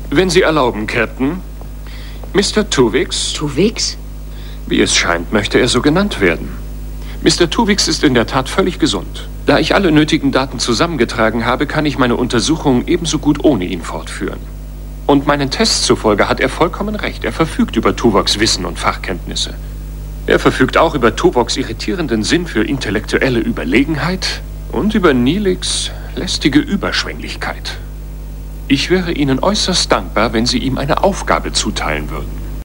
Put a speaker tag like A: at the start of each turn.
A: Wenn Sie erlauben, Captain. Mr. Tuvix.
B: Tuvix?
A: Wie es scheint, möchte er so genannt werden. Mr. Tuvix ist in der Tat völlig gesund. Da ich alle nötigen Daten zusammengetragen habe, kann ich meine Untersuchung ebenso gut ohne ihn fortführen. Und meinen Tests zufolge hat er vollkommen recht. Er verfügt über Tuvoks Wissen und Fachkenntnisse. Er verfügt auch über Tuvoks irritierenden Sinn für intellektuelle Überlegenheit und über Neelix lästige Überschwänglichkeit. Ich wäre Ihnen äußerst dankbar, wenn Sie ihm eine Aufgabe zuteilen würden.